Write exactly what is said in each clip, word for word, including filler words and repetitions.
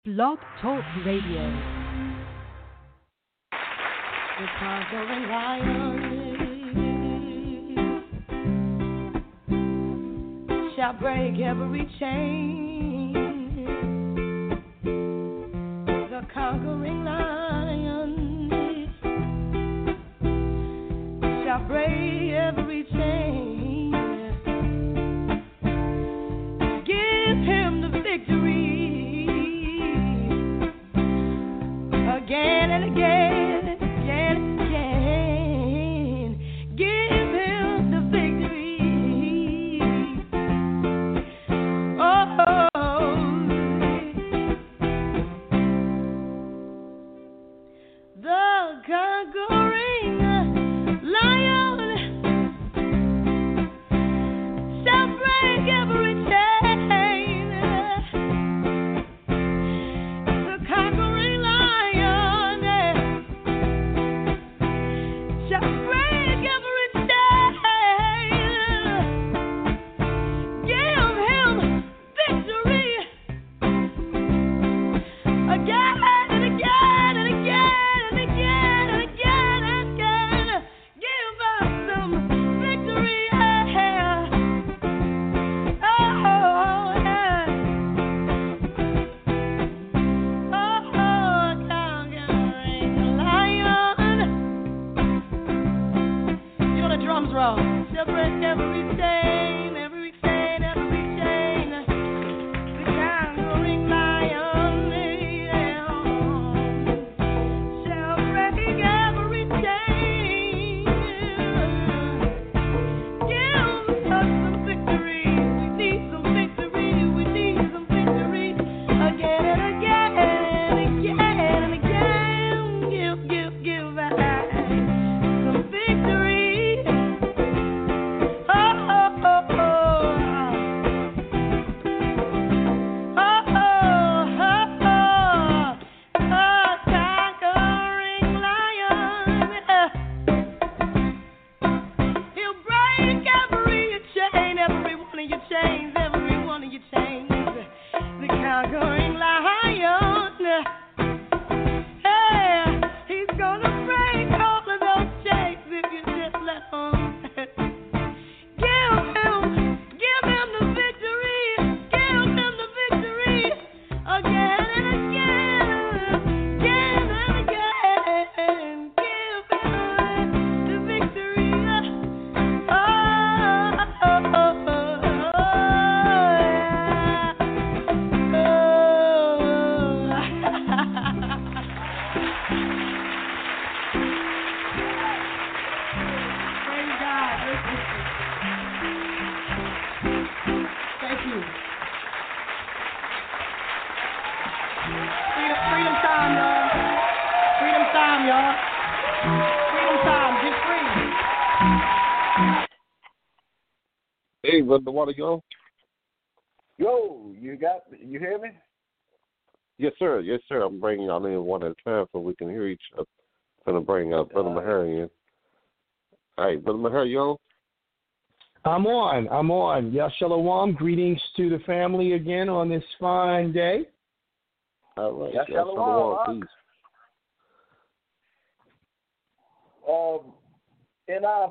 Blog Talk Radio. The conquering lion shall break every chain. The conquering lion shall break every chain. Give him the victory again and again, again and again. Give him the victory. Oh, the conquering lion shall break every chain. The conquering lion shall break every chain. Give him victory again and again and again and again and again and again. Give us some victory. Yeah. Oh, yeah. Oh, conquering lion. You know the drums roll. She'll break every chain, every chain, every chain. The conquering lion, yeah, shall break every chain. Give us some victory. We need some victory. We need some victory again and again and again and again. Give, give, give us some victory. Oh, oh, oh, oh. Oh, oh, oh, oh. A conquering lion. He'll break every chain, every one of your chains, every one of your chains. The conquering lion. Hey, he's gonna break all of those chains if you just let him. Give him, give him the victory. Give him the victory again and again, again and again. Give him the victory. Oh, oh, oh, oh, Praise God. Thank you. Freedom, freedom time, y'all. Freedom time, y'all. Freedom time. Get free. Hey, Brother Water, yo. Yo, you got, you hear me? Yes, sir. Yes, sir. I'm bringing y'all in one at a time so we can hear each other. I'm going to bring uh, Brother Maher in. All right, Brother Maher, yo. I'm on. I'm on. Ya Shalom. Greetings to the family again on this fine day. All right. Yeah, Y'all shalom, huh? peace. Um, and I,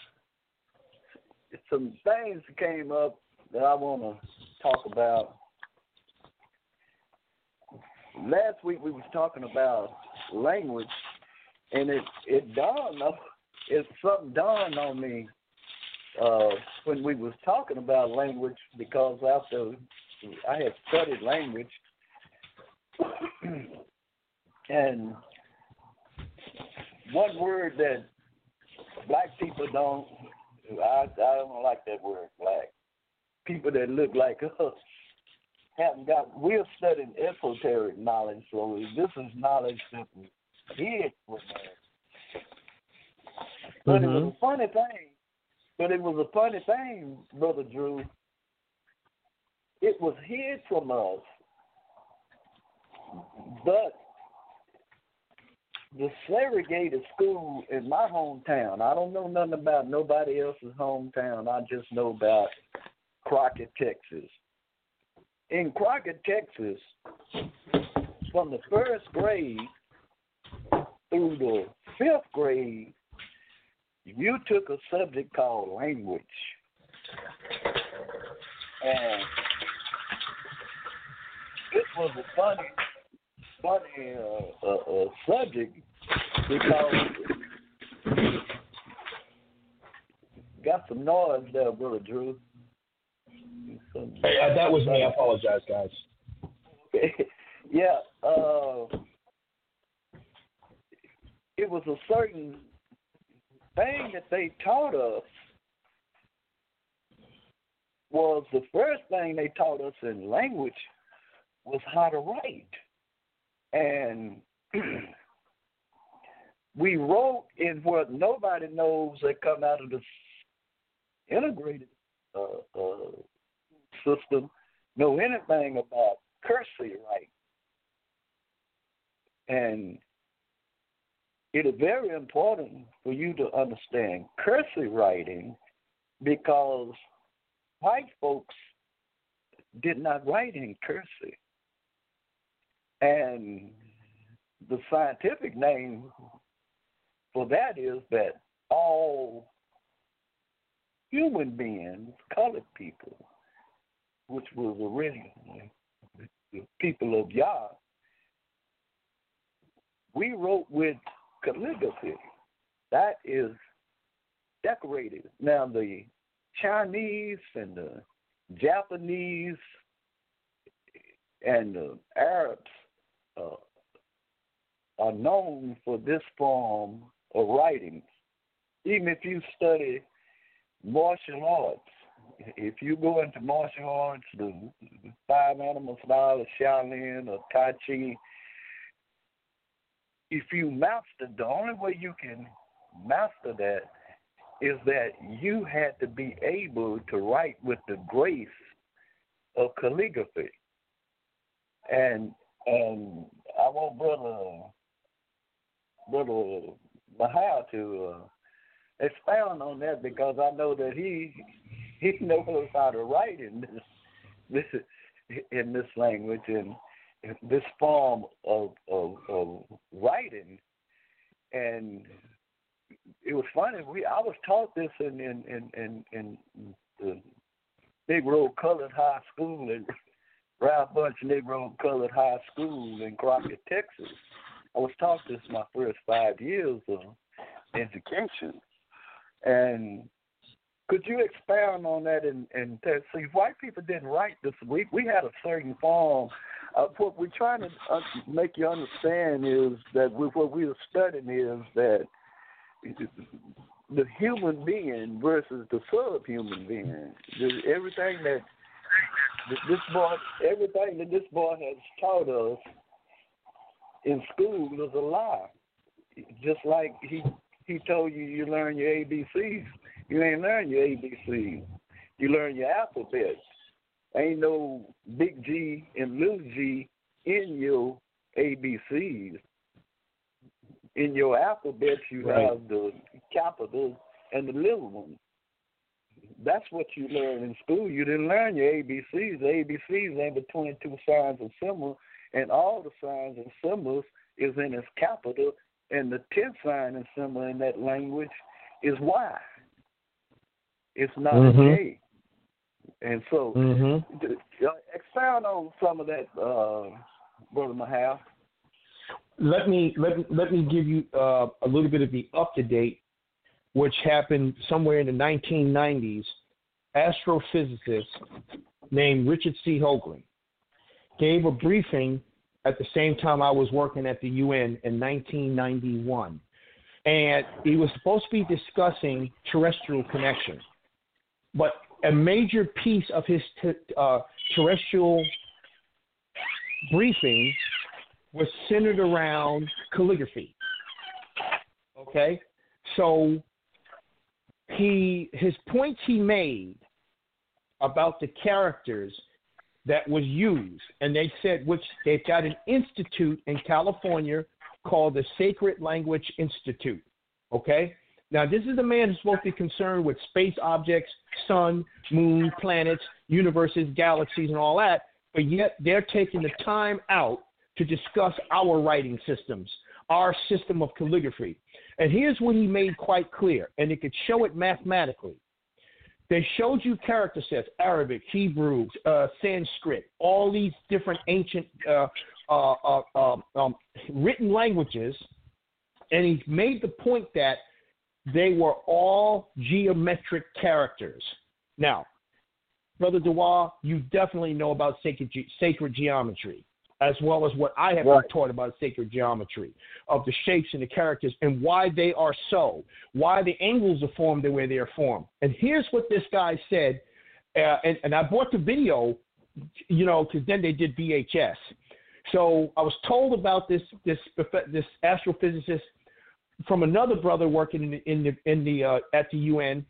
some things came up that I want to talk about. Last week we was talking about language, and it it dawned on, it something dawned on me uh, when we was talking about language, because after I had studied language, and one word that black people don't, I, I don't like that word, black. People that look like us haven't got, we're studying esoteric knowledge, so this is knowledge that we hid from us. But Mm-hmm. it was a funny thing, but it was a funny thing, Brother Drew. It was hid from us, but the segregated school in my hometown, I don't know nothing about nobody else's hometown. I just know about Crockett, Texas. In Crockett, Texas, from the first grade through the fifth grade, you took a subject called language. And this was a funny, funny uh, uh, uh, subject because got some noise there, Brother Drew. Some, hey, uh, that was me. I apologize, guys. Okay. Yeah, uh, it was a certain thing that they taught us. Was the first thing they taught us in language was how to write. And we wrote in what nobody knows that come out of the integrated uh, uh, system, know anything about cursive writing. And it is very important for you to understand cursive writing because white folks did not write in cursive. And the scientific name for that is that all human beings, colored people, which was originally the people of Yah, we wrote with calligraphy. That is decorated. Now, the Chinese and the Japanese and the Arabs uh, are known for this form of writing. Even if you study martial arts, if you go into martial arts, the five animal style of Shaolin or Tai Chi, if you master, the only way you can master that is that you had to be able to write with the grace of calligraphy. And and I want Brother Brother Mahal to uh, expound on that because I know that he he knows how to write in this this in this language and this form of of, of writing. And it was funny. We I was taught this in in in, in, in the Negro Colored High School in Ralph Bunch Negro Colored High School in Crockett, Texas. I was taught this my first five years of education. And could you expound on that and, and see, white people didn't write this. We we had a certain form. Uh, what we're trying to uh, make you understand is that we, what we are studying is that the human being versus the subhuman being. Everything that this boy, everything that this boy has taught us in school is a lie. Just like he he told you, you learn your A B Cs. You ain't learn your A B Cs. You learn your alphabet. Ain't no big G and little g in your A B Cs. In your alphabet, you right. have the capital and the little one. That's what you learn in school. You didn't learn your A B Cs. The A B Cs ain't between two signs and symbols, and all the signs and symbols is in its capital, and the tenth sign and symbol in that language is Y. It's not mm-hmm. a J. And so, mm-hmm. expound on some of that, uh, Brother Mahal. Let me let me, let me give you uh, a little bit of the up to date, which happened somewhere in the nineteen nineties. Astrophysicist named Richard C. Hoagland gave a briefing at the same time I was working at the U N in nineteen ninety-one, and he was supposed to be discussing terrestrial connection, but a major piece of his t- uh, terrestrial briefing was centered around calligraphy. Okay, so he his points he made about the characters that was used, and they said which they've got an institute in California called the Sacred Language Institute. Okay, now this is the man who's supposed to be concerned with space objects, sun, moon, planets, universes, galaxies, and all that, but yet they're taking the time out to discuss our writing systems, our system of calligraphy. And here's what he made quite clear, and they could show it mathematically. They showed you character sets, Arabic, Hebrew, uh, Sanskrit, all these different ancient uh, uh, uh, uh, um, written languages, and he made the point that they were all geometric characters. Now, Brother Dewar, you definitely know about sacred, ge- sacred geometry, as well as what I have right. been taught about sacred geometry, of the shapes and the characters and why they are so, why the angles are formed the way they are formed. And here's what this guy said, uh, and, and I bought the video, you know, because then they did V H S. So I was told about this this this astrophysicist from another brother working in the, in the, in the uh, at the U N,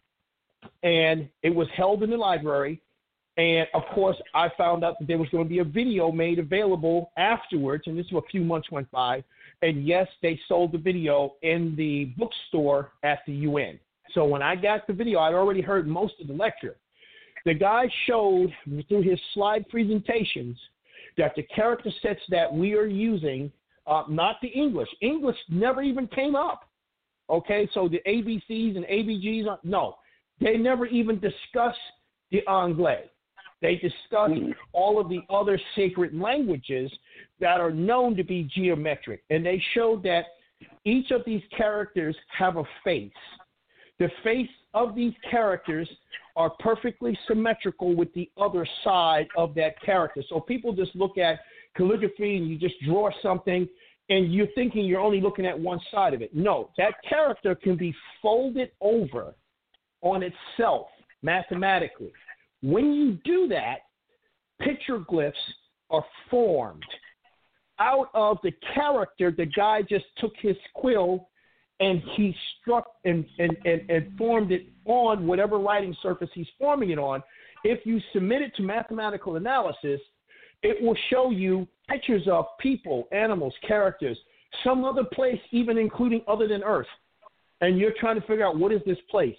and it was held in the library. And, of course, I found out that there was going to be a video made available afterwards, and this was a few months went by. And, yes, they sold the video in the bookstore at the U N. So when I got the video, I'd already heard most of the lecture. The guy showed through his slide presentations that the character sets that we are using, uh, not the English. English never even came up. Okay, so the A B Cs and A B Gs, no. They never even discussed the Anglais. They discuss all of the other sacred languages that are known to be geometric. And they showed that each of these characters have a face. The face of these characters are perfectly symmetrical with the other side of that character. So people just look at calligraphy and you just draw something and you're thinking you're only looking at one side of it. No, that character can be folded over on itself mathematically. When you do that, petroglyphs are formed out of the character. The guy just took his quill and he struck and, and, and, and formed it on whatever writing surface he's forming it on. If you submit it to mathematical analysis, it will show you pictures of people, animals, characters, some other place, even including other than Earth. And you're trying to figure out what is this place.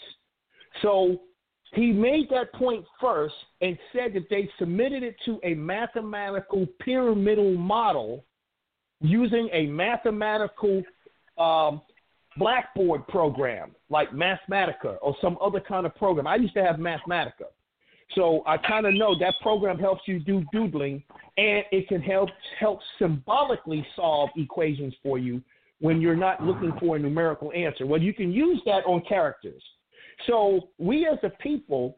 So he made that point first and said that they submitted it to a mathematical pyramidal model using a mathematical um, blackboard program like Mathematica or some other kind of program. I used to have Mathematica. So I kind of know that program helps you do doodling, and it can help help symbolically solve equations for you when you're not looking for a numerical answer. Well, you can use that on characters. So we as a people,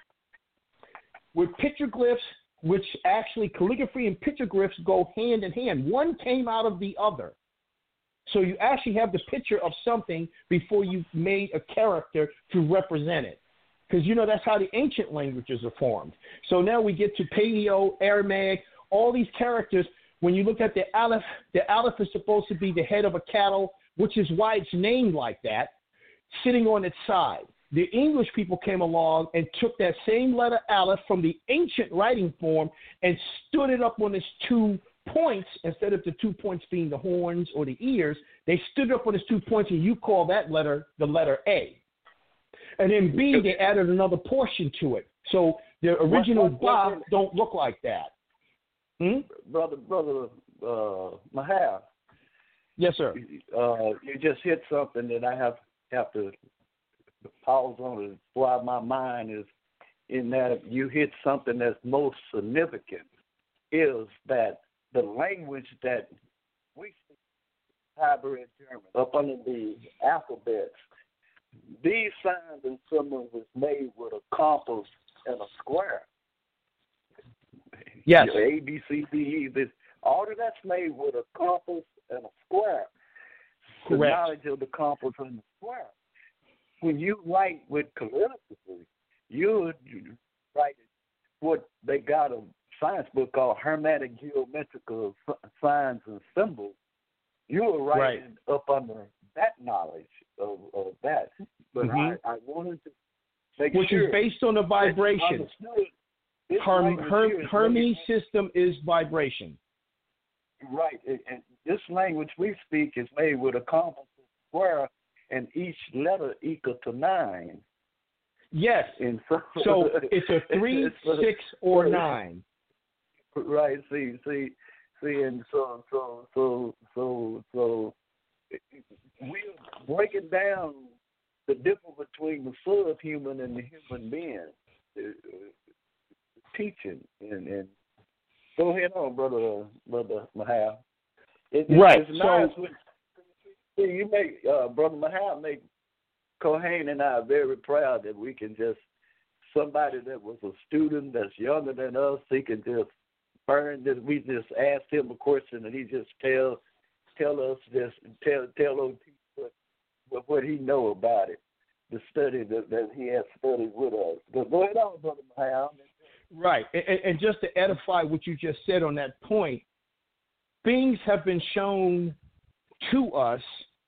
with petroglyphs, which actually calligraphy and petroglyphs go hand in hand. One came out of the other. So you actually have the picture of something before you made a character to represent it. Because, you know, that's how the ancient languages are formed. So now we get to Paleo, Aramaic, all these characters. When you look at the Aleph, the Aleph is supposed to be the head of a cattle, which is why it's named like that, sitting on its side. The English people came along and took that same letter Aleph from the ancient writing form and stood it up on its two points. Instead of the two points being the horns or the ears, they stood up on its two points, and you call that letter the letter A. And then B, they added another portion to it. So the original Ba don't look like that. Hmm? Brother, brother uh, Mahar. Yes, sir. Uh, you just hit something that I have have to pause on it while my mind is in that. You hit something that's most significant is that the language that we speak, Hybrid German, up under the alphabets, these signs and symbols is made with a compass and a square. Yes. A, B, C, D, E. This, all of that's made with a compass and a square. The Correct. knowledge of the compass and the square. When you write with calligraphy, you write what they got a science book called Hermetic Geometrical Signs and Symbols. You were writing right. up under that knowledge of, of that. But mm-hmm. I, I wanted to make Which sure. Which is based on a vibration. Herm, Herm, Hermes system is vibration. Right. And this language we speak is made with a compass and square, and each letter equal to nine. Yes. And so, so it's a three, it's a, six, or nine. Right. See, see, See, and so, so, so, so, so, we're breaking down the difference between the subhuman and the human being. Uh, teaching and, and go ahead on, brother, brother Mahal. It, it, right. It's nice so, when, see, you make uh, brother Mahal make Kohen and I very proud that we can just somebody that was a student that's younger than us. He can just burn this. We just asked him a question and he just tell tell us just tell tell those people what, what he know about it. The study that, that he has studied with us. Go, go ahead on, brother Mahal. Right. And, and just to edify what you just said on that point, things have been shown to us,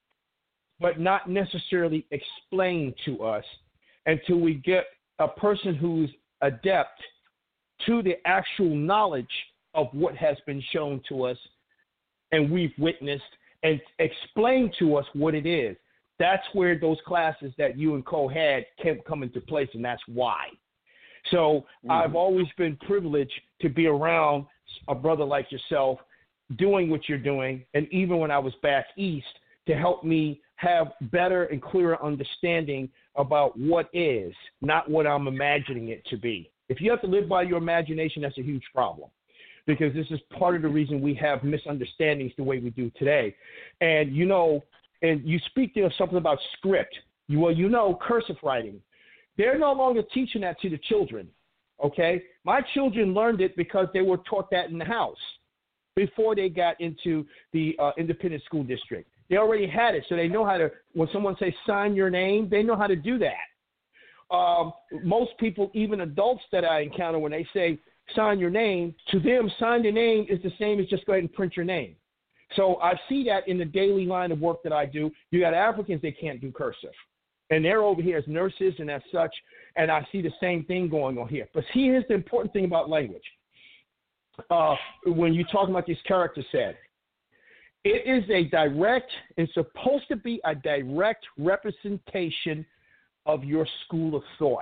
but not necessarily explained to us until we get a person who's adept to the actual knowledge of what has been shown to us and we've witnessed and explain to us what it is. That's where those classes that you and Cole had can come into place, and that's why. So mm-hmm. I've always been privileged to be around a brother like yourself doing what you're doing, and even when I was back east, to help me have better and clearer understanding about what is, not what I'm imagining it to be. If you have to live by your imagination, that's a huge problem, because this is part of the reason we have misunderstandings the way we do today. And, you know, and you speak there something about script. You, well, you know, cursive writing. They're no longer teaching that to the children, okay? My children learned it because they were taught that in the house before they got into the uh, independent school district. They already had it, so they know how to, when someone says sign your name, they know how to do that. Um, most people, even adults that I encounter, when they say sign your name, to them, sign your name is the same as just go ahead and print your name. So I see that in the daily line of work that I do. You got Africans, they can't do cursive. And they're over here as nurses and as such, and I see the same thing going on here. But here's the important thing about language. Uh, when you're talking about these character sets, it is a direct, it's supposed to be a direct representation of your school of thought.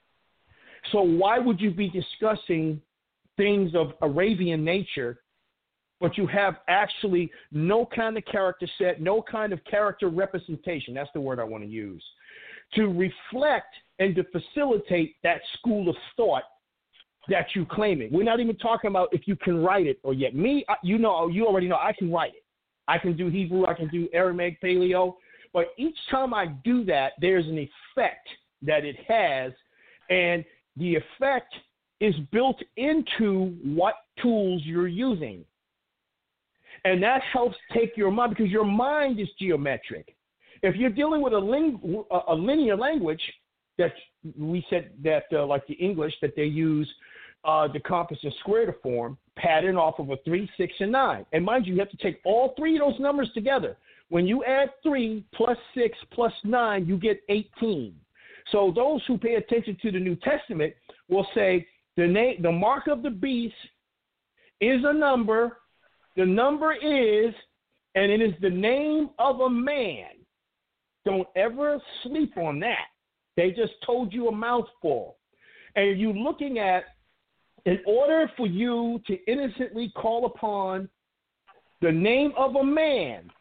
So why would you be discussing things of Arabian nature, but you have actually no kind of character set, no kind of character representation, that's the word I want to use, to reflect and to facilitate that school of thought that you're claiming. We're not even talking about if you can write it or yet. Me, you know, you already know I can write it. I can do Hebrew, I can do Aramaic, Paleo, but each time I do that, there's an effect that it has, and the effect is built into what tools you're using. And that helps take your mind, because your mind is geometric. If you're dealing with a, ling- a linear language, that we said that, uh, like the English, that they use uh, the compass and square to form, pattern off of a three, six, and nine. And mind you, you have to take all three of those numbers together. When you add three plus six plus nine, you get eighteen. So those who pay attention to the New Testament will say the name, the mark of the beast is a number. The number is, and it is the name of a man. Don't ever sleep on that. They just told you a mouthful. And you're looking at, in order for you to innocently call upon the name of a man,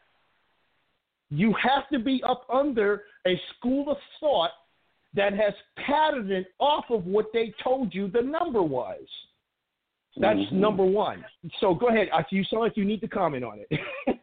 you have to be up under a school of thought that has patterned it off of what they told you the number was. That's mm-hmm. number one. So go ahead. You sound like you need to comment on it.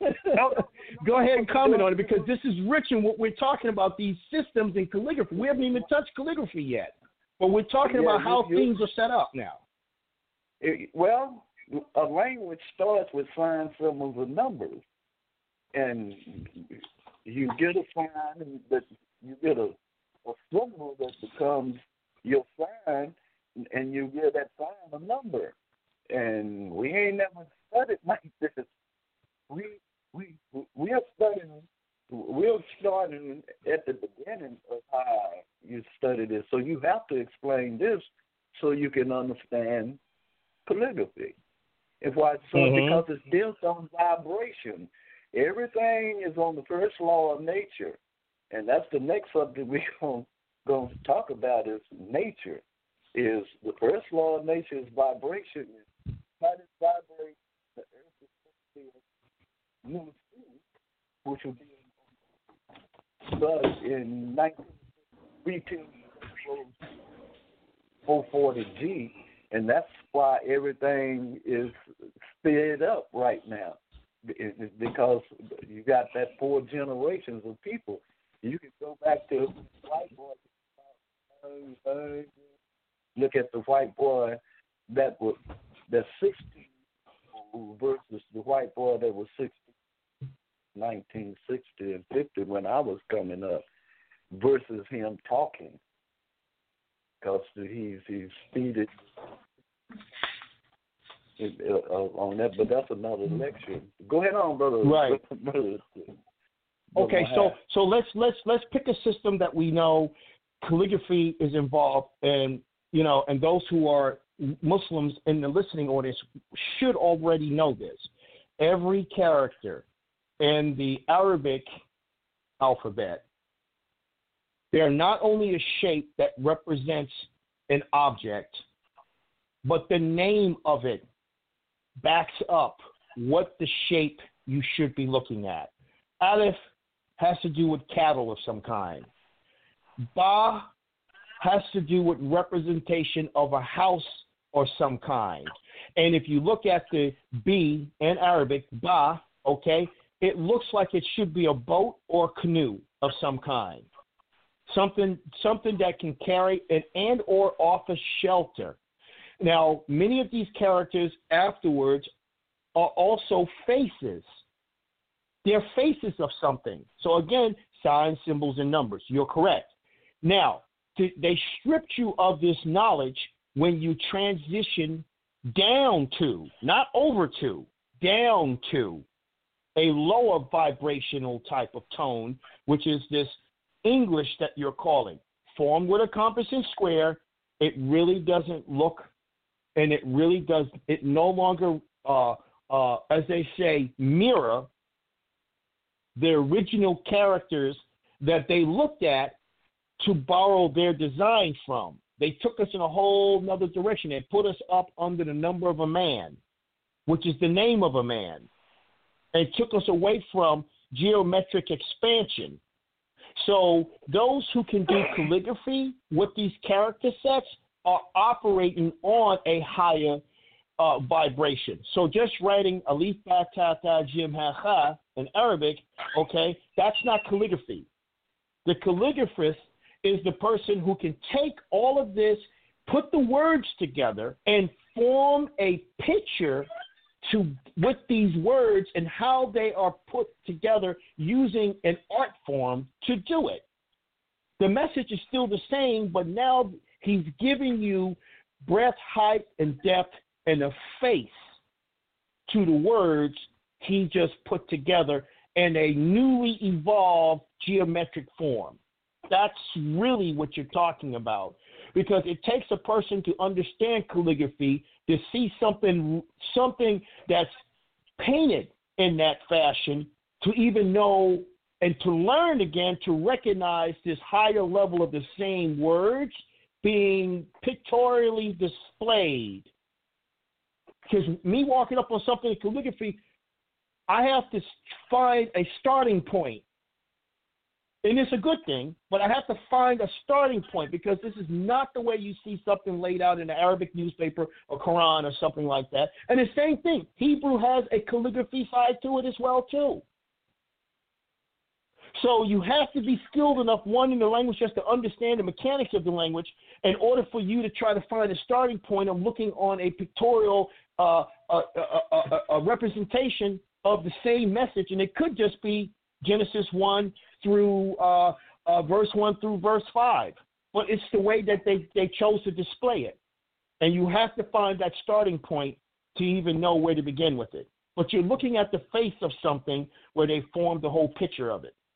Go ahead and comment on it, because this is rich in what we're talking about, these systems in calligraphy. We haven't even touched calligraphy yet, but we're talking yeah, about how you, things are set up now. It, well, a language starts with signs, symbols, and numbers. And you get a sign, that you get a, a symbol that becomes your sign, and you give that sign a number. And we ain't never studied like this. We we we're studying. We're starting at the beginning of how you study this. So you have to explain this so you can understand calligraphy. And why? So mm-hmm. because it's built on vibration. Everything is on the first law of nature, and that's the next subject we're going going to talk about is nature. Is the first law of nature is vibration. How does vibrate? The earth is Mosul, which would be but in nineteen four forty G, and that's why everything is sped up right now. It's because you got that four generations of people. You can go back to white boy. Look at the white boy that was that's sixteen versus the white boy that was sixty, nineteen sixty and fifty when I was coming up, versus him talking, because he's he's speeded uh, on that. But that's another lecture. Go ahead on, brother. Right. brother, Okay, brother so so let's let's let's pick a system that we know calligraphy is involved, and you know, and those who are Muslims in the listening audience should already know this. Every character in the Arabic alphabet, they're not only a shape that represents an object, but the name of it backs up what the shape you should be looking at. Aleph has to do with cattle of some kind. Ba has to do with representation of a house or some kind. And if you look at the B in Arabic, ba, okay, it looks like it should be a boat or canoe of some kind. Something something that can carry an and or offer shelter. Now, many of these characters afterwards are also faces. They're faces of something. So again, signs, symbols, and numbers. You're correct. Now, th- they stripped you of this knowledge when you transition down to, not over to, down to a lower vibrational type of tone, which is this English that you're calling. Formed with a compass and square, it really doesn't look, and it really does, it no longer, uh, uh, as they say, mirror the original characters that they looked at to borrow their design from. They took us in a whole nother direction. They put us up under the number of a man, which is the name of a man, and took us away from geometric expansion. So those who can do calligraphy with these character sets are operating on a higher uh, vibration. So just writing alif, ba, ta, ta, jim, ha, ha in Arabic, okay, that's not calligraphy. The calligraphist is the person who can take all of this, put the words together, and form a picture to with these words and how they are put together using an art form to do it. The message is still the same, but now he's giving you breadth, height, and depth and a face to the words he just put together in a newly evolved geometric form. That's really what you're talking about, because it takes a person to understand calligraphy to see something something that's painted in that fashion, to even know and to learn again to recognize this higher level of the same words being pictorially displayed. Because me walking up on something in calligraphy, I have to find a starting point. And it's a good thing, but I have to find a starting point, because this is not the way you see something laid out in an Arabic newspaper or Quran or something like that. And the same thing, Hebrew has a calligraphy side to it as well, too. So you have to be skilled enough, one, in the language just to understand the mechanics of the language in order for you to try to find a starting point of looking on a pictorial uh, a, a, a, a representation of the same message. And it could just be Genesis one through uh, uh, verse one through verse five. But it's the way that they, they chose to display it. And you have to find that starting point to even know where to begin with it. But you're looking at the face of something where they formed the whole picture of it.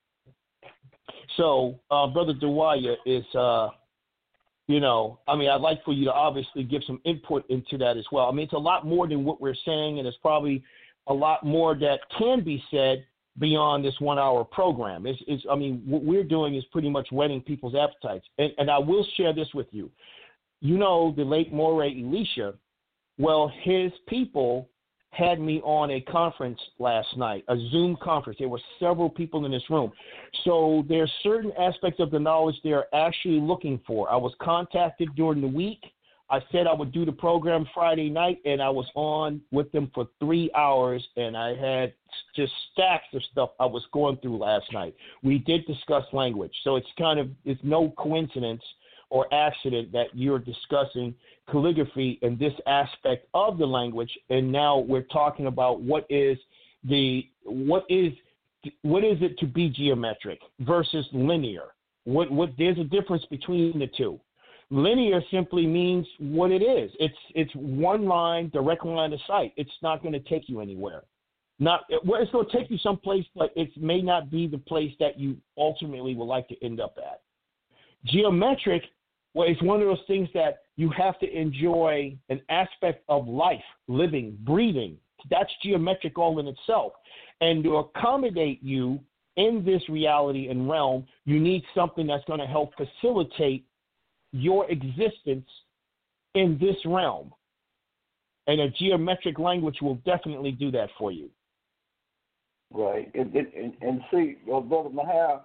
So, uh, Brother Dewaya is, uh, you know, I mean, I'd like for you to obviously give some input into that as well. I mean, it's a lot more than what we're saying, and it's probably a lot more that can be said beyond this one-hour program. It's, it's, I mean, what we're doing is pretty much whetting people's appetites. And, and I will share this with you. You know, the late Morey Elisha, well, his people had me on a conference last night, a Zoom conference. There were several people in this room. So there's certain aspects of the knowledge they're actually looking for. I was contacted during the week. I said I would do the program Friday night, and I was on with them for three hours, and I had just stacks of stuff I was going through last night. We did discuss language, so it's kind of it's no coincidence or accident that you're discussing calligraphy in this aspect of the language, and now we're talking about what is the what is what is it to be geometric versus linear. What what there's a difference between the two. Linear simply means what it is. It's it's one line, direct line of sight. It's not going to take you anywhere. Not well, it's going to take you someplace, but it may not be the place that you ultimately would like to end up at. Geometric, well, it's one of those things that you have to enjoy an aspect of life, living, breathing. That's geometric all in itself. And to accommodate you in this reality and realm, you need something that's going to help facilitate your existence in this realm. And a geometric language will definitely do that for you. Right. And, and, and see, well, Brother Maher,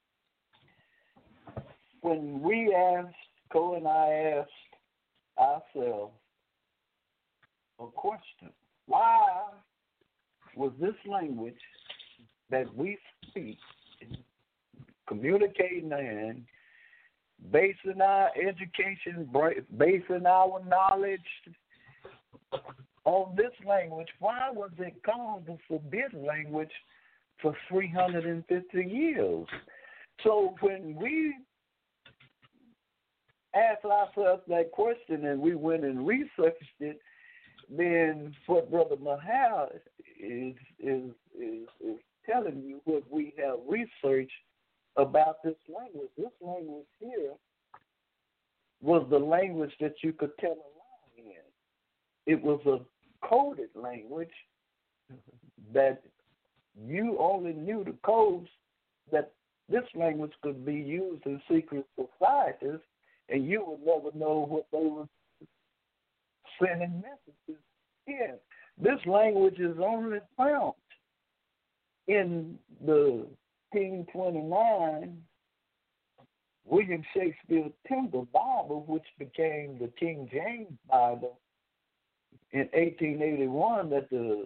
when we asked, Cole and I asked ourselves a question, why was this language that we speak, communicating in, basing our education, basing our knowledge on this language, why was it called the forbidden language for three hundred fifty years? So when we asked ourselves that question and we went and researched it, then what Brother Maher is, is, is, is telling you what we have researched about this language. This language here was the language that you could tell a lie in. It was a coded language that you only knew the codes that this language could be used in secret societies, and you would never know what they were sending messages in. This language is only found in the King twenty-nine, William Shakespeare Timber Bible, which became the King James Bible in eighteen eighty-one, that the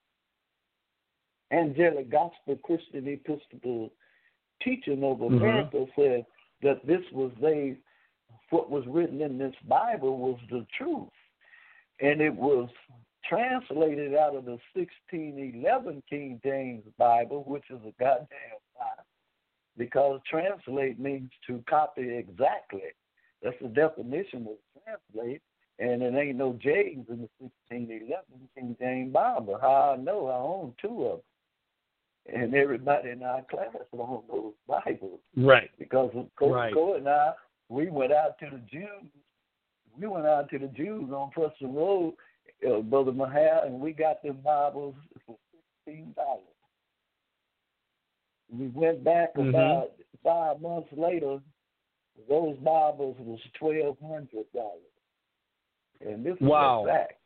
Angelic Gospel Christian Episcopal Teaching of America mm-hmm. said that this was they, what was written in this Bible was the truth. And it was translated out of the sixteen eleven King James Bible, which is a goddamn lie, because translate means to copy exactly. That's the definition of translate, and it ain't no J's in the sixteen eleven King James Bible. How I know, I own two of them, and everybody in our class owned those Bibles. Right. Because of Cole right. and I, we went out to the Jews. We went out to the Jews on Preston Road, uh, Brother Maher, and we got them Bibles for sixteen dollars. We went back mm-hmm. about five months later. Those Bibles was twelve hundred dollars, and this wow. is back.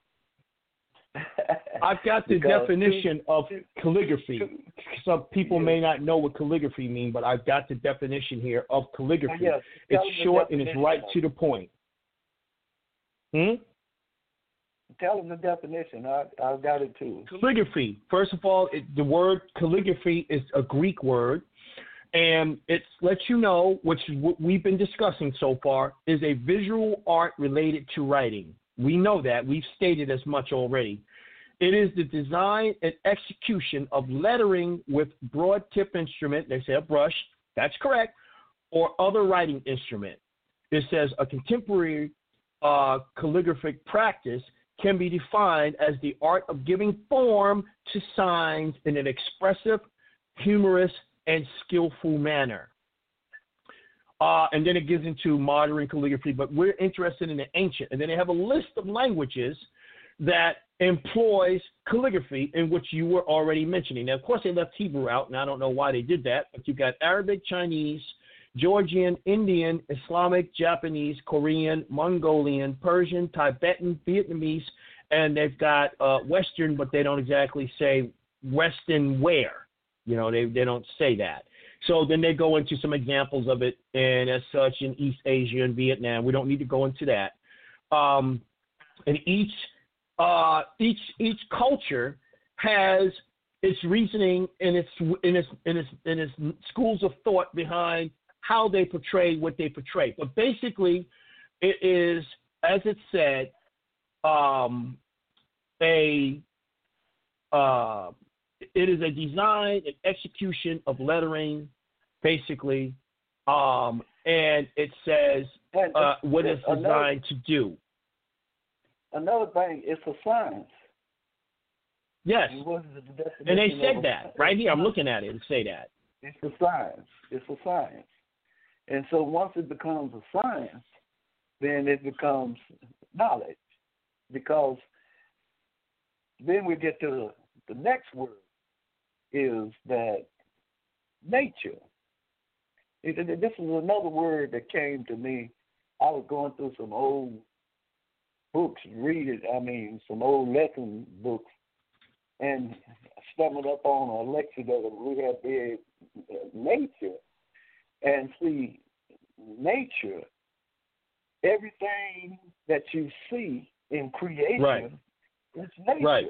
I've got the definition two, of calligraphy. Two, Some people yeah. may not know what calligraphy means, but I've got the definition here of calligraphy. Yes, it's short and it's right to the point. Hmm? Tell them the definition. I, I've got it too. Calligraphy. First of all, it, the word calligraphy is a Greek word, and it lets you know, which is what we've been discussing so far, is a visual art related to writing. We know that. We've stated as much already. It is the design and execution of lettering with broad tip instrument, they say a brush, that's correct, or other writing instrument. It says a contemporary uh, calligraphic practice can be defined as the art of giving form to signs in an expressive, humorous, and skillful manner. Uh, and then it gives into modern calligraphy, but we're interested in the ancient. And then they have a list of languages that employs calligraphy, in which you were already mentioning. Now, of course, they left Hebrew out, and I don't know why they did that, but you've got Arabic, Chinese, Georgian, Indian, Islamic, Japanese, Korean, Mongolian, Persian, Tibetan, Vietnamese, and they've got uh, Western, but they don't exactly say Western where. You know, they they don't say that. So then they go into some examples of it, and as such in East Asia and Vietnam. We don't need to go into that. Um, and each uh, each each culture has its reasoning and its in its in its in its schools of thought behind how they portray what they portray. But basically, it is, as it said, um, a uh, it is a design and execution of lettering, basically, um, and it says uh, what it's designed to do. Another thing, it's a science. Yes, and they said that right here. I'm looking at it and say that. It's a science. It's a science. And so once it becomes a science, then it becomes knowledge. Because then we get to the next word is that nature. It, it, this is another word that came to me. I was going through some old books, read it, I mean, some old lesson books, and stumbled up on a lecture that we had there, nature. And see, nature, everything that you see in creation right. is nature. Right.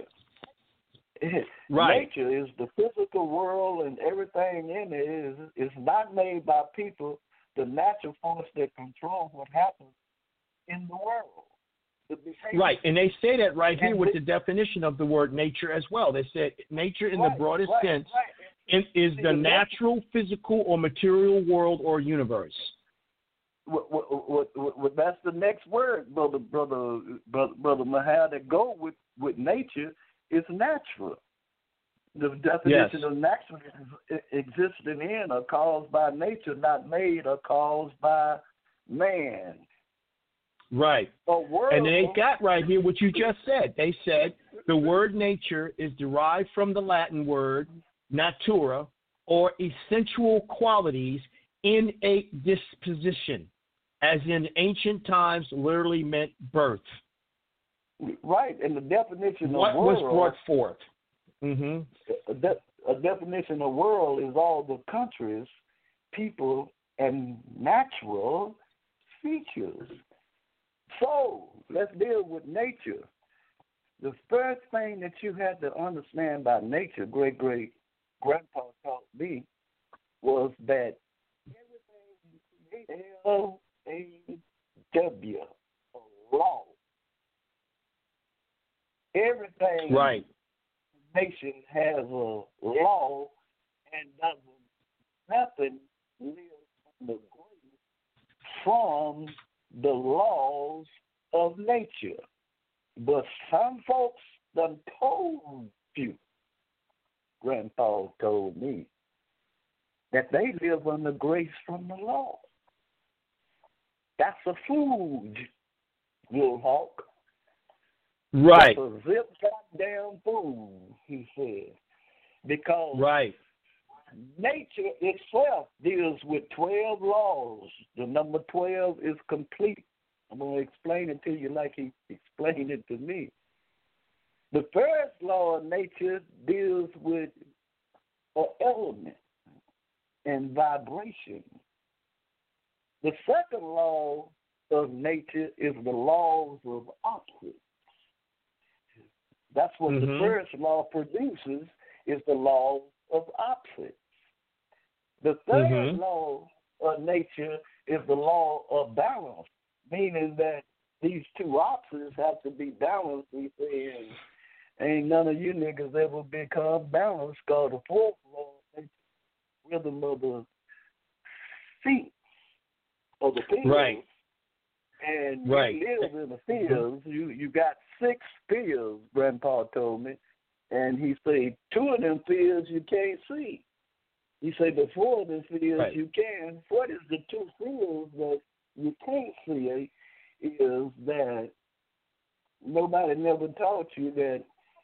Right. Nature is the physical world, and everything in it is is not made by people. The natural force that controls what happens in the world. The right, and they say that right here and with this, the definition of the word nature as well. They said nature in right, the broadest right, sense right. is See, the the natural, natural, physical, or material world or universe. What, what, what, what, what, that's the next word, brother, brother, brother, brother Mahal, that go with, with nature is natural. The definition yes. of natural is existing in or caused by nature, not made or caused by man. Right. World, and they got right here what you just said. They said the word nature is derived from the Latin word natura, or essential qualities in a disposition, as in ancient times literally meant birth. Right, and the definition what of world was brought forth. Mm-hmm. A, de- a definition of world is all the countries, people, and natural features. So let's deal with nature. The first thing that you had to understand about nature, great great grandpa taught me, was that everything L A W, a law. Everything right. nation has a law, and doesn't nothing live on the grace from the laws of nature. But some folks done told you, Grandpa told me, that they live under grace from the law. That's a food, Little Hawk. Right. That's a zip goddamn food, he said. Because right. nature itself deals with twelve laws. The number twelve is complete. I'm going to explain it to you like he explained it to me. The first law of nature deals with an element and vibration. The second law of nature is the laws of opposites. That's what mm-hmm. the first law produces, is the law of opposites. The third mm-hmm. law of nature is the law of balance, meaning that these two opposites have to be balanced. We say, ain't none of you niggas ever become balanced, because the fourth law of nature, rhythm of the feet of the fields. Right. And right. you live in the fields. You you got six fields, Grandpa told me. And he said, two of them fields you can't see. He said, the four of them fields right. you can. What is the two fields that you can't see is that nobody never taught you that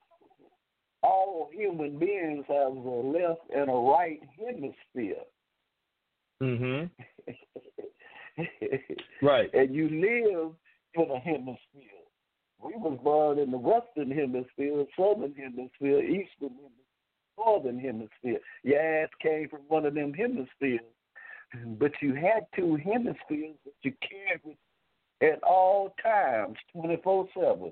all human beings have a left and a right hemisphere. Mm-hmm. Right. And you live in a hemisphere, We was born in the Western Hemisphere, Southern Hemisphere, Eastern Hemisphere, Northern Hemisphere. Your ass came from one of them hemispheres. But you had two hemispheres that you carried with at all times, twenty-four seven.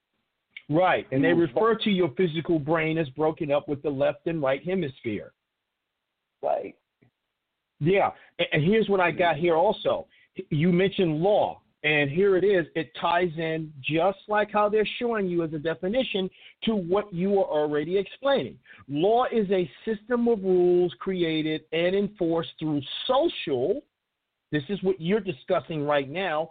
Right, and You they was refer to your physical brain as broken up with the left and right hemisphere. Right. Yeah, and and here's what I got here also. You mentioned law, and here it is. It ties in just like how they're showing you as a definition to what you are already explaining. Law is a system of rules created and enforced through social, this is what you're discussing right now,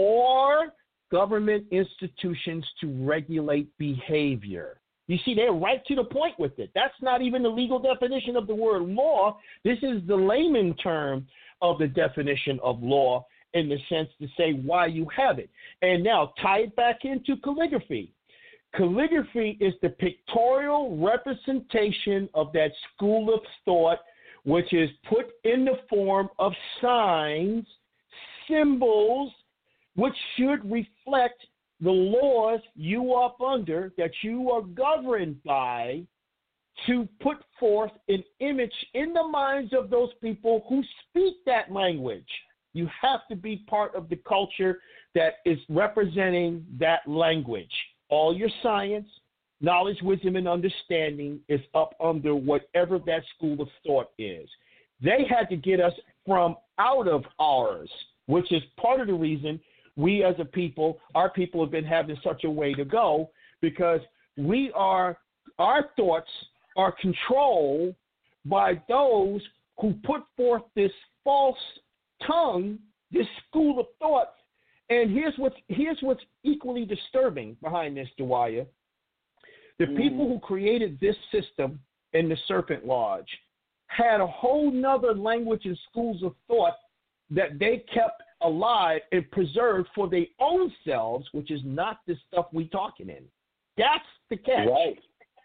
or government institutions to regulate behavior. You see, they're right to the point with it. That's not even the legal definition of the word law. This is the layman term of the definition of law in the sense to say why you have it. And now tie it back into calligraphy. Calligraphy is the pictorial representation of that school of thought, which is put in the form of signs, symbols, which should reflect the laws you are up under, that you are governed by, to put forth an image in the minds of those people who speak that language. You have to be part of the culture that is representing that language. All your science, knowledge, wisdom, and understanding is up under whatever that school of thought is. They had to get us from out of ours, which is part of the reason we as a people, our people have been having such a way to go, because we are, our thoughts are controlled by those who put forth this false tongue, this school of thought. And here's what's, here's what's equally disturbing behind this, Dwyer. The Mm. people who created this system in the Serpent Lodge had a whole nother language and schools of thought that they kept alive and preserved for their own selves, which is not the stuff we talking in. That's the catch. Right.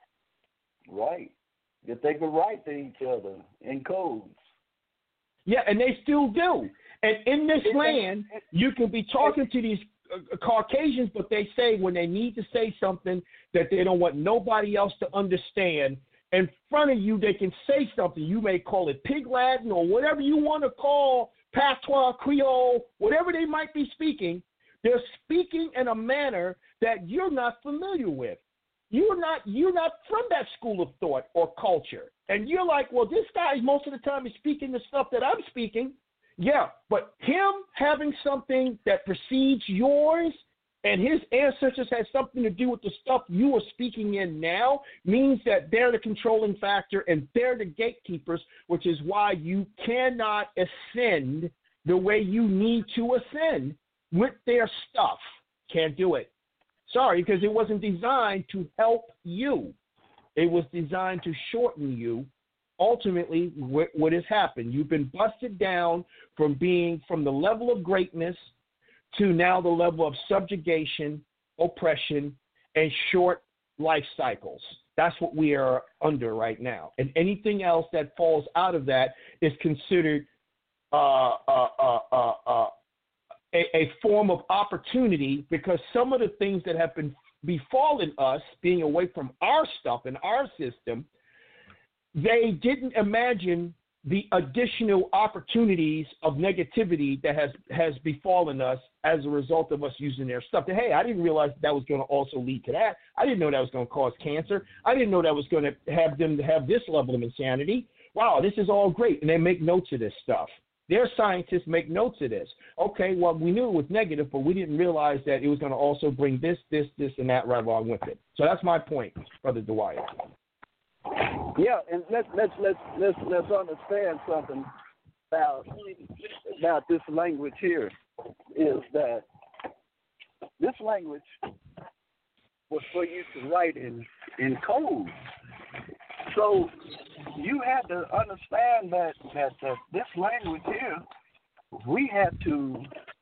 Right. That they could write to each other in codes. Yeah, and they still do. And in this land, you can be talking to these uh, Caucasians, but they say when they need to say something that they don't want nobody else to understand, in front of you they can say something. You may call it Pig Latin or whatever you want to call Patois, Creole, whatever they might be speaking. They're speaking in a manner that you're not familiar with. You're not you're not from that school of thought or culture. And you're like, well, this guy most of the time is speaking the stuff that I'm speaking. Yeah, but him having something that precedes yours and his ancestors had something to do with the stuff you are speaking in now means that they're the controlling factor and they're the gatekeepers, which is why you cannot ascend the way you need to ascend with their stuff. Can't do it. Sorry, because it wasn't designed to help you. It was designed to shorten you. Ultimately, what, what has happened? You've been busted down from being from the level of greatness to now the level of subjugation, oppression, and short life cycles. That's what we are under right now. And anything else that falls out of that is considered uh, uh, uh, uh, uh, a, a form of opportunity, because some of the things that have been befallen us, being away from our stuff and our system, they didn't imagine the additional opportunities of negativity that has, has befallen us as a result of us using their stuff. That, hey, I didn't realize that, that was going to also lead to that. I didn't know that was going to cause cancer. I didn't know that was going to have them to have this level of insanity. Wow, this is all great. And they make notes of this stuff. Their scientists make notes of this. Okay, well, we knew it was negative, but we didn't realize that it was going to also bring this, this, this, and that right along with it. So that's my point, Brother Dwyer. Yeah, and let's let's let's let's let's understand something about about this language here, is that this language was for you to write in in code. So you had to understand that that, that this language here, we had to,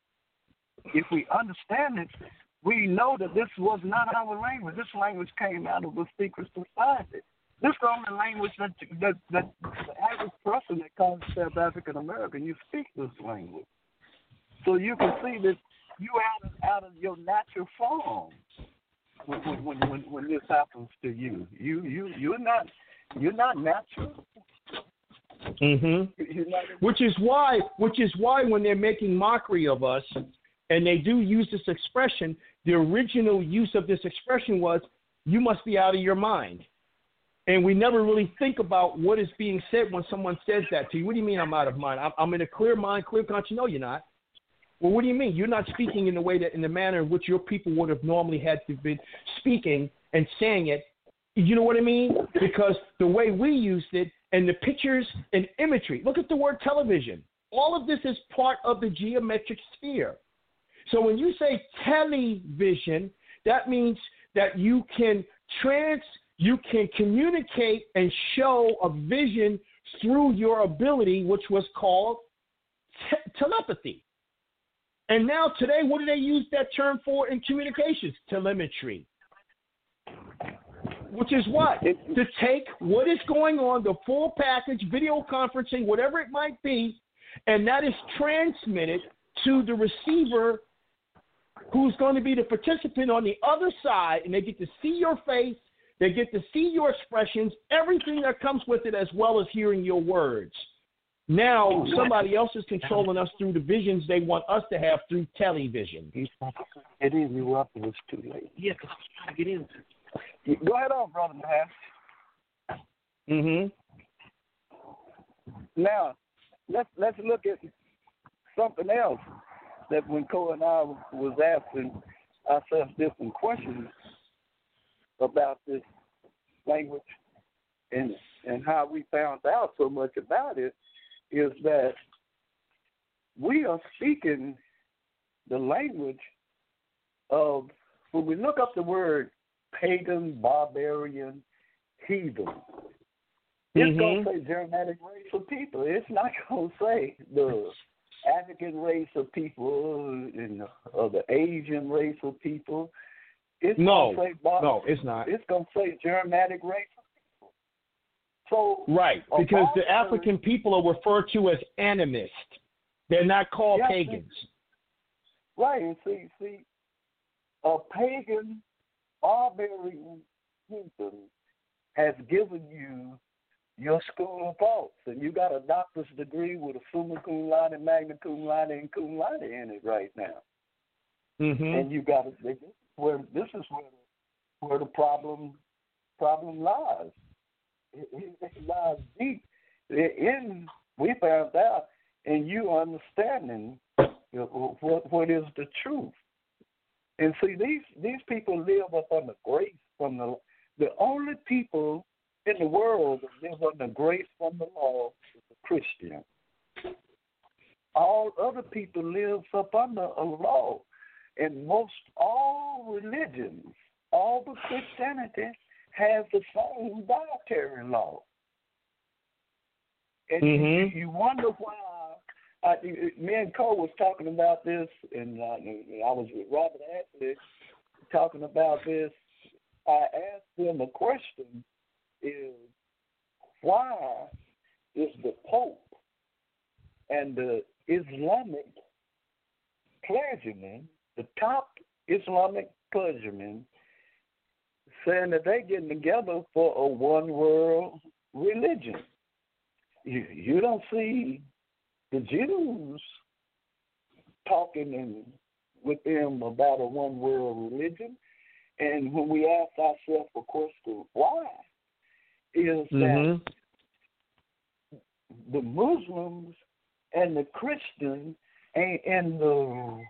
if we understand it, we know that this was not our language. This language came out of a secret society. This is the only language that, that, that the average person that calls themselves African American, you speak this language. So you can see that you out of, out of your natural form. when when when when this happens to you? You you you're not you're not natural. hmm You're not, Which is why, which is why, when they're making mockery of us, and they do use this expression, the original use of this expression was, "You must be out of your mind." And we never really think about what is being said when someone says that to you. What do you mean I'm out of mind? I'm, I'm in a clear mind, clear conscience. No, you're not. Well, what do you mean? You're not speaking in the way that, in the manner in which your people would have normally had to be speaking and saying it. You know what I mean? Because the way we used it, and the pictures and imagery. Look at the word television. All of this is part of the geometric sphere. So when you say television, that means that you can trans, you can communicate and show a vision through your ability, which was called te- telepathy. And now today, what do they use that term for in communications? Telemetry. Which is what? To take what is going on, the full package, video conferencing, whatever it might be, and that is transmitted to the receiver who's going to be the participant on the other side, and they get to see your face, they get to see your expressions, everything that comes with it, as well as hearing your words. Now, somebody else is controlling us through the visions they want us to have through television. it is you up and it's too late. Yeah, because I'm trying to get in. Go ahead on, Brother Matt. Mm-hmm. Now, let's let's look at something else that when Cole and I was asking ourselves different questions about this language and and how we found out so much about it is that we are speaking the language of, when we look up the word pagan, barbarian, heathen, it's mm-hmm. going to say Germanic race of people. It's not going to say the African race of people and or the Asian race of people. It's no, going to say bar- no, it's not. It's going to say Germanic race of people. So right, because the African people are referred to as animists. They're not called yeah, pagans. See, right, and see, see, a pagan, barbarian heathen has given you your school of thoughts, and you got a doctor's degree with a summa cum laude, magna cum laude, and cum laude in it right now. Mm-hmm. And you got to. Where this is where the, where the problem problem lies. It, it, it lies deep in. We found out, in you understanding you know, what what is the truth. And see, these these people live up under grace from the the only people in the world that live under grace from the law is the Christian. All other people live up under a law. And most all religions, all but Christianity, have the same dietary law. And mm-hmm. you, you wonder why. I, me and Cole was talking about this, and uh, I was with Robert Ashley talking about this. I asked him a question: Is why is the Pope and the Islamic clergymen, the top Islamic clergymen, saying that they're getting together for a one-world religion? You, you don't see the Jews talking in, with them about a one-world religion. And when we ask ourselves a question, why, is mm-hmm. that the Muslims and the Christians ain't in the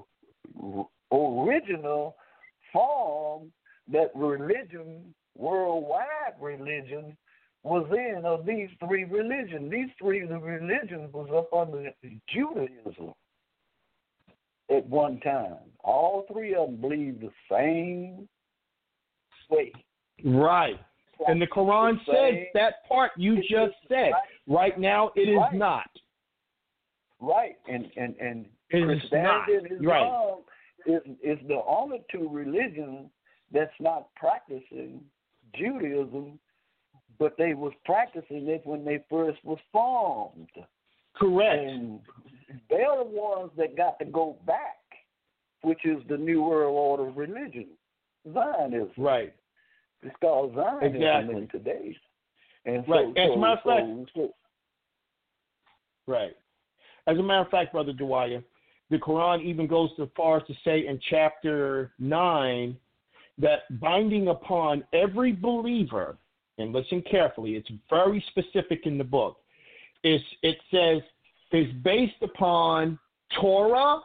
original form that religion, worldwide religion, was in of these three religions. These three religions was up under Judaism at one time. All three of them believe the same way. Right. And the Quran says that part you just said. Right, right now, it is right. not. Right. And and, and it Christianity and Islam right. is, is the only two religions that's not practicing Judaism, but they was practicing it when they first was formed. Correct. And they're the ones that got to go back, which is the New World Order religion. Zionism. Right. It's called Zionism Exactly. in today. And so, Right. As a so, matter of so, fact, so, right. As a matter of fact, Brother Dwyer, the Quran even goes so far as to say in chapter nine that binding upon every believer, and listen carefully, it's very specific in the book, is it says is based upon Torah,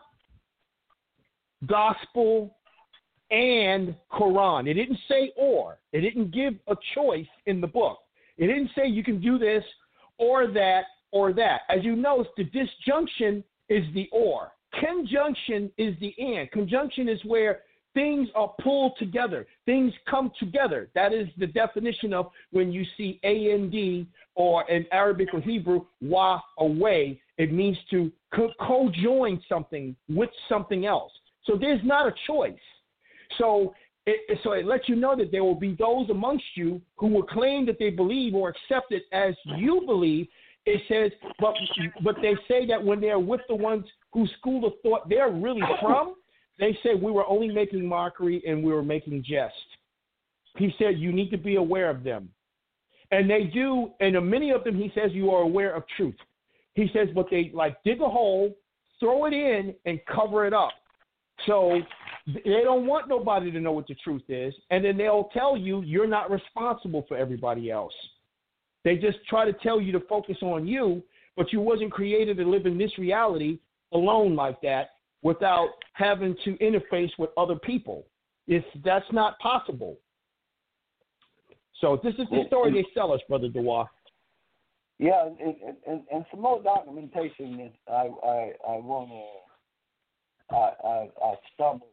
gospel, and Quran. It didn't say or. It didn't give a choice in the book. It didn't say you can do this or that or that. As you know, the disjunction is the or. Conjunction is the and. Conjunction is where things are pulled together. Things come together. That is the definition of when you see A N D or in Arabic or Hebrew, wa away. It means to co- co-join something with something else. So there's not a choice. So it, so it lets you know that there will be those amongst you who will claim that they believe or accept it as you believe. It says, but but they say that when they're with the ones whose school of thought they're really from, they say we were only making mockery and we were making jest. He said you need to be aware of them. And they do, and in many of them he says you are aware of truth. He says, but they like dig a hole, throw it in, and cover it up. So they don't want nobody to know what the truth is, and then they'll tell you you're not responsible for everybody else. They just try to tell you to focus on you, but you wasn't created to live in this reality alone like that without having to interface with other people. It's, that's not possible. So this is the story they sell us, Brother Dewar. Yeah, and, and, and some more documentation that I I, I want to I, I I stumbled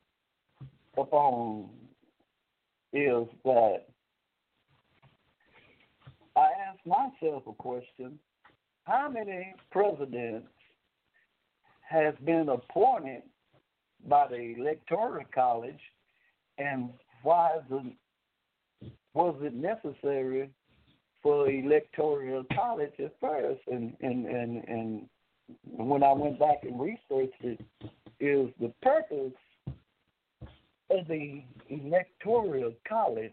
upon is that I asked myself a question: how many presidents has been appointed by the Electoral College, and why is it, was it necessary for Electoral College at first? And, and, and, and when I went back and researched it, is the purpose of the Electoral College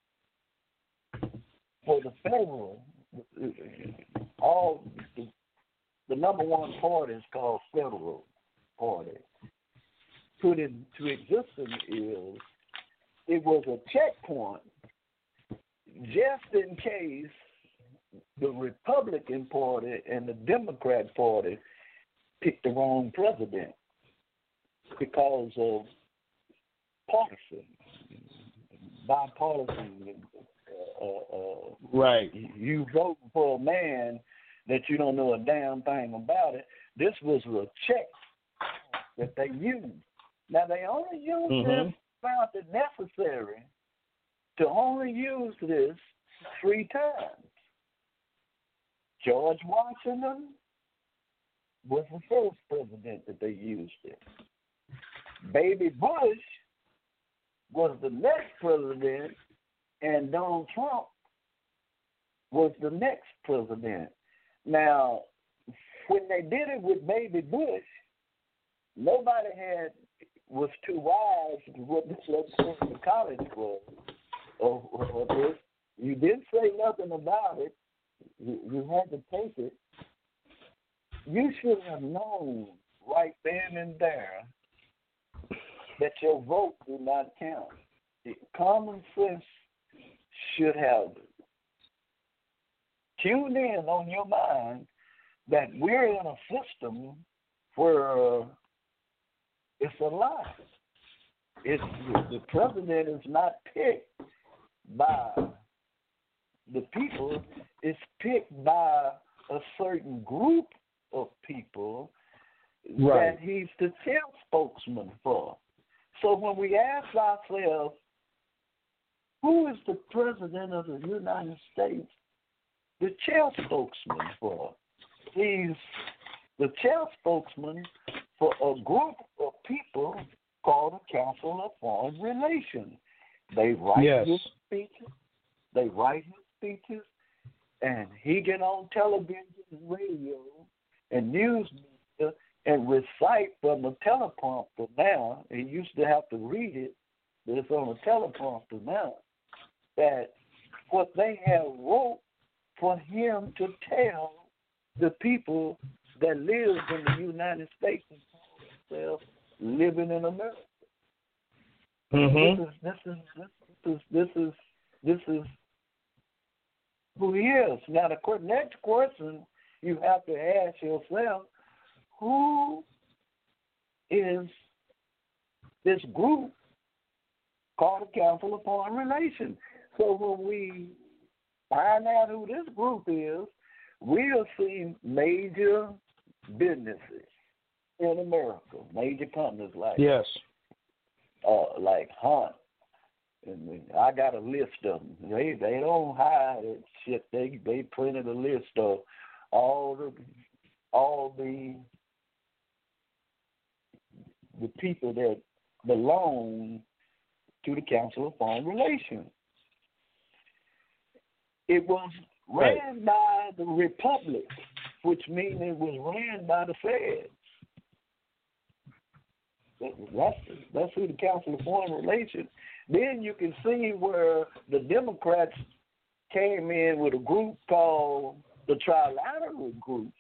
for the federal, all the, the number one party is called Federal Party. Put into existence is it was a checkpoint just in case the Republican Party and the Democrat Party picked the wrong president because of partisan, bipartisan. Uh, uh, right. You vote for a man that you don't know a damn thing about it. This was a check that they used. Now, they only used mm-hmm. this, found it necessary to only use this three times. George Washington was the first president that they used it. Baby Bush was the next president, and Donald Trump was the next president. Now, when they did it with Baby Bush, nobody had was too wise to what this electoral college was. Or, or, or this. You didn't say nothing about it. You, you had to take it. You should have known right then and there that your vote do not count. The common sense should have tuned in on your mind that we're in a system where uh, it's a lie. It's, the president is not picked by the people. It's picked by a certain group of people right. that he's the tail spokesman for. So when we ask ourselves, who is the president of the United States the chair spokesman for? He's the chair spokesman for a group of people called the Council of Foreign Relations. They write yes. his speeches. They write his speeches, and he get on television, radio, and news media and recite from a teleprompter now. He used to have to read it. it's on a teleprompter now, that what they have wrote for him to tell the people that live in the United States and call themselves living in America. Mm-hmm. This is this is this is this is this is who he is. Now the next question you have to ask yourself: who is this group called the Council of Foreign Relations? So when we find out who this group is, we'll see major businesses in America, major companies like yes, uh, like Hunt. And I got a list of them. They they don't hide it shit. They they printed a list of all the all the the people that belong to the Council of Foreign Relations. It was right. ran by the Republic, which means it was ran by the Feds. That's that's who the Council of Foreign Relations. Then you can see where the Democrats came in with a group called the Trilateral Group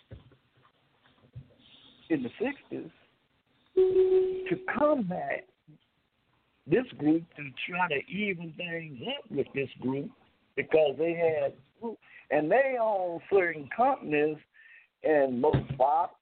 in the sixties to combat this group, to try to even things up with this group, because they had, and they own certain companies, and most Fox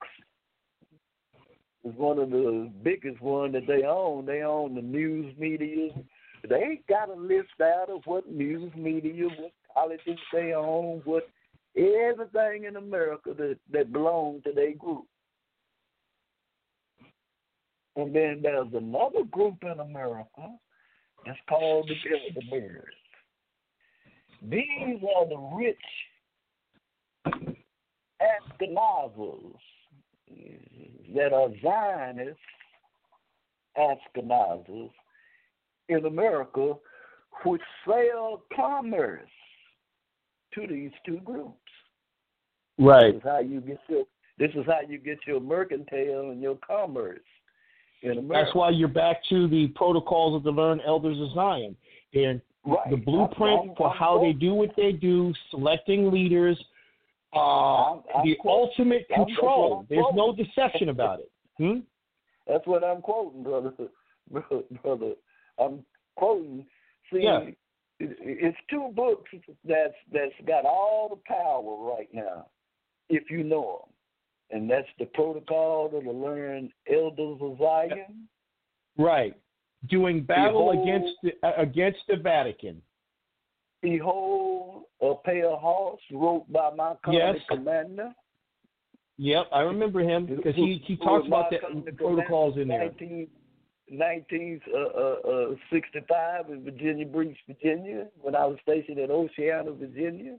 is one of the biggest one that they own. They own the news media. They got a list out of what news media, what colleges they own, what everything in America that, that belongs to their group. And then there's another group in America that's called the Bilderbergs. These are the rich Ashkenazis that are Zionist Ashkenazis in America, which sell commerce to these two groups. Right. This is how you get your this is how you get your mercantile and your commerce in America. That's why you're back to the protocols of the learned elders of Zion and right. the blueprint I'm, for I'm, how I'm, they do what they do, selecting leaders, uh, I'm, I'm the quote, ultimate I'm, control. There's quoting. no deception about it. Hmm? That's what I'm quoting, brother. Brother, I'm quoting. See, yeah. it, it's two books that's that's got all the power right now, if you know them, and that's the Protocol of the Learned Elders of Zion. Right, doing battle Behold, against the, uh, against the Vatican. Behold, a Pale Horse, wrote by my company Yes. commander. Yep, I remember him because he, he talks about the protocols in there. nineteen sixty-five in Virginia Beach, Virginia, when I was stationed at Oceana, Virginia.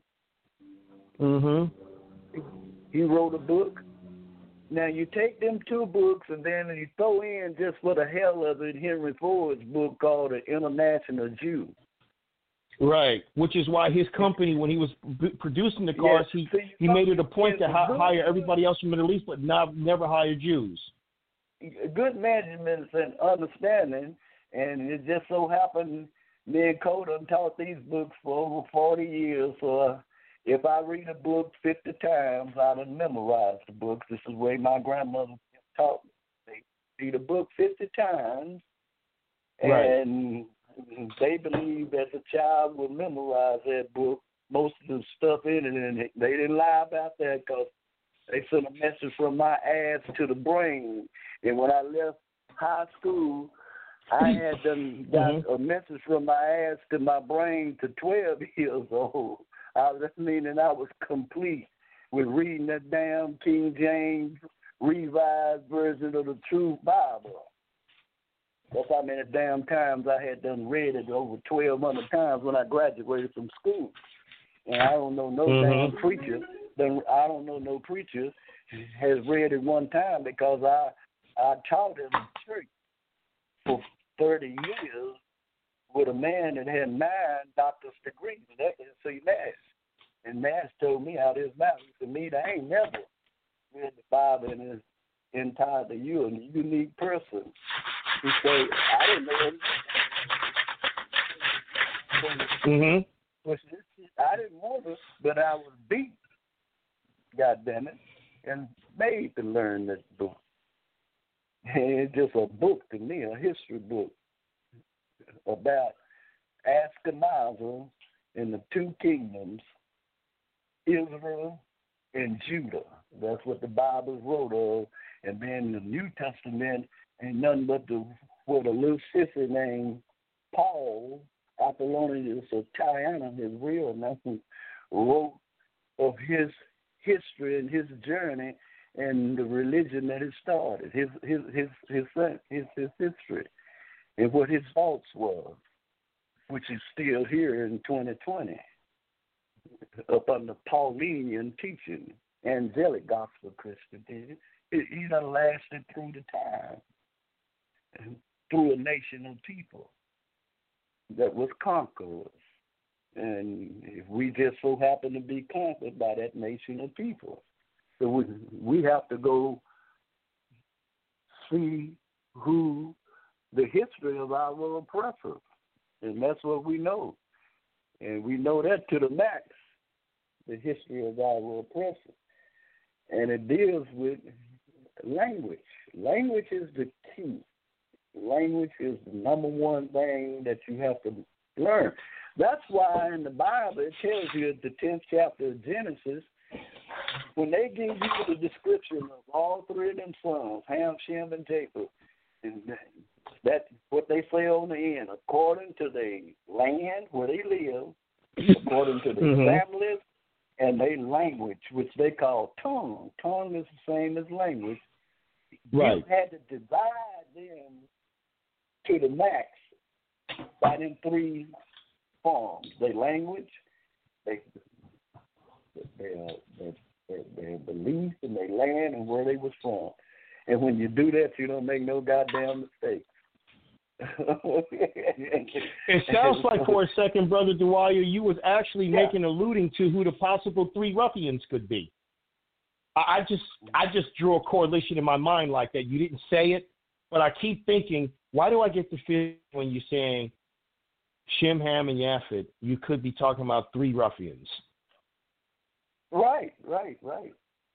Mm-hmm. He wrote a book. Now, you take them two books and then you throw in, just for the hell of it, Henry Ford's book called The International Jew. Right, which is why his company, when he was b- producing the cars, Yes. he, So he made it a point to hi- good, hire everybody else from the Middle East, but not, never hire Jews. Good measurements and understanding, and it just so happened me and Coda taught these books for over forty years, so uh, if I read a book fifty times, I done memorize the book. This is the way my grandmother taught me. They read a book fifty times, and right. they believe that the child will memorize that book, most of the stuff in it, and they didn't lie about that because they sent a message from my ass to the brain. And when I left high school, I had done got mm-hmm. a message from my ass to my brain to twelve years old. I was meaning I was complete with reading that damn King James revised version of the True Bible. That's how many damn times I had done read it, over twelve hundred times when I graduated from school. And I don't know no mm-hmm. damn preacher. I don't know no preacher has read it one time, because I I taught in the church for thirty years with a man that had nine doctor's degrees. That is see Nash. And Nash told me out of his mouth, he said, me, I ain't never read the Bible in its entirety. You're a unique person. He said, I didn't know anything. Mhm. Which is, I didn't want to, but I was beat. God damn it, and made to learn this book. And it's just a book to me, a history book about Ashkenazim and the two kingdoms, Israel and Judah. That's what the Bible wrote of. And then the New Testament ain't nothing but the what a little sissy named Paul, Apollonius of Tyana, his real name, wrote of his history and his journey and the religion that it started, his his his his his, his history, and what his thoughts were, which is still here in twenty twenty, up under Paulinian teaching, angelic gospel Christian. It, it, it done lasted through the time, through a nation of people that was conquerors. And if we just so happen to be conquered by that nation of people. So we, we have to go see who the history of our oppressors. And that's what we know. And we know that to the max, the history of our oppressors. And it deals with language. Language is the key. Language is the number one thing that you have to learn. That's why in the Bible it tells you at the tenth chapter of Genesis, when they give you the description of all three of them sons, Ham, Shem, and Japheth, and that what they say on the end, according to the land where they live, according to their mm-hmm. families, and their language, which they call tongue. Tongue is the same as language. Right. You had to divide them to the max by them three forms: their language, their, their, their, their, their beliefs, and their land, and where they was from. And when you do that, you don't make no goddamn mistakes. It sounds like for a second, Brother Dwyer, you was actually yeah. making alluding to who the possible three ruffians could be. I just I just drew a correlation in my mind like that. You didn't say it, but I keep thinking, why do I get the feeling when you're saying Shem, Ham, and Japheth, you could be talking about three ruffians? Right, right, right.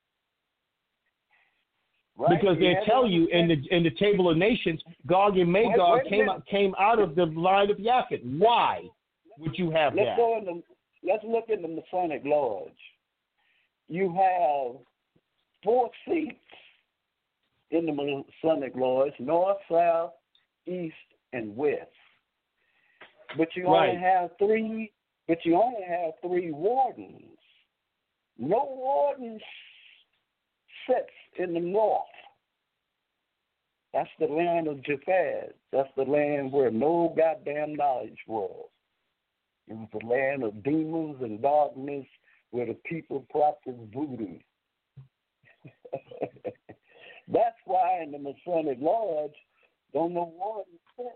Right. Because they tell you in the in the Table of Nations, Gog and Magog wait, wait came out, came out of the line of Japheth. Why would you have let's that? Go in the, let's look in the Masonic Lodge. You have four seats in the Masonic Lodge: north, south, east, and west. But you right. only have three. But you only have three wardens. No wardens sits in the north. That's the land of Japheth. That's the land where no goddamn knowledge was. It was the land of demons and darkness where the people practiced voodoo. That's why in the Masonic Lodge, don't know what is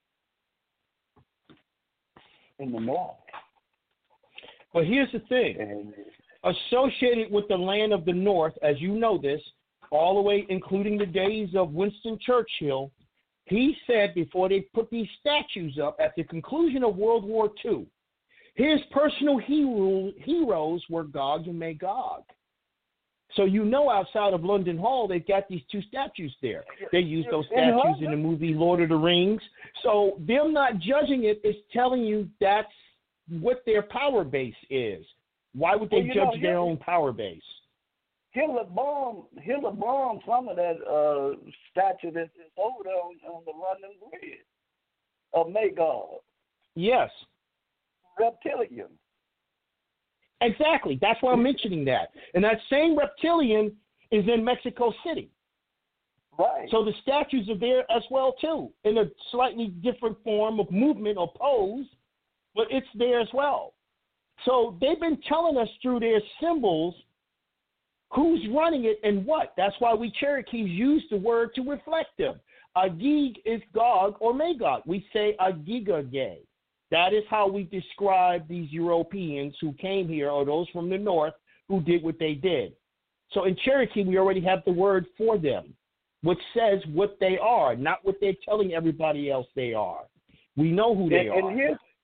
in the north. But here's the thing. And, associated with the land of the North, as you know this, all the way including the days of Winston Churchill, he said before they put these statues up at the conclusion of World War Two, his personal hero, heroes were Gog and Magog. So you know outside of London Hall, they've got these two statues there. They use those statues in the movie Lord of the Rings. So them not judging it is telling you that's what their power base is. Why would they well, judge know, their own power base? Hitler bombed, Hitler bombed some of that uh, statue that's over there on, on the London Bridge of Magog. Yes. Reptilian. Exactly. That's why I'm mentioning that. And that same reptilian is in Mexico City. Right. So the statues are there as well, too, in a slightly different form of movement or pose, but it's there as well. So they've been telling us through their symbols who's running it and what. That's why we Cherokees use the word to reflect them. Agig is Gog or Magog. We say Agigage. That is how we describe these Europeans who came here or those from the north who did what they did. So in Cherokee, we already have the word for them, which says what they are, not what they're telling everybody else they are. We know who they and, are. And here's,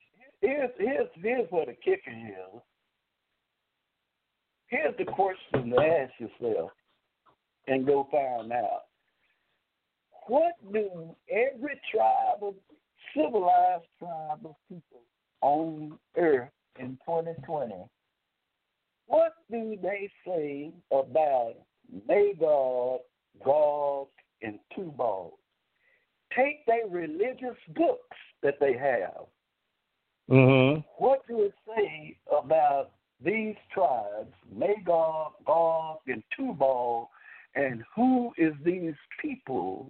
here's here's here's where the kicker is. Here's the question to ask yourself and go find out. What do every tribe of civilized tribe of people on earth in twenty twenty, what do they say about Magog, Gog, and Tubal? Take their religious books that they have. Mm-hmm. What do it say about these tribes, Magog, Gog, and Tubal, and who is these people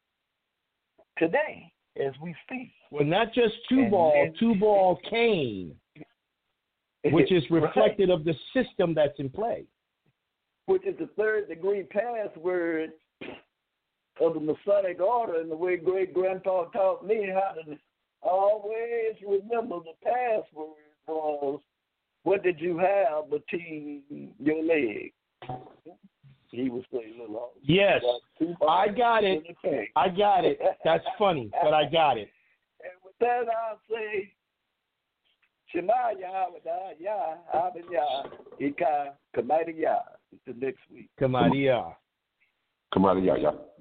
today as we speak? Well, not just Tubal, Tubal Cain, which is reflected right. of the system that's in play. Which is the third degree password of the Masonic order, and the way great-grandpa taught me how to always remember the password was, what did you have between your legs? He was saying, little. Yes, I got it. I got it. That's funny, but I got it. And with that, I'll say, Shema Yahweh Yah, Abin Yah, Ika, Kamadi Yah. Until next week. Kamadi Yah. Kamadi Yah, Yah.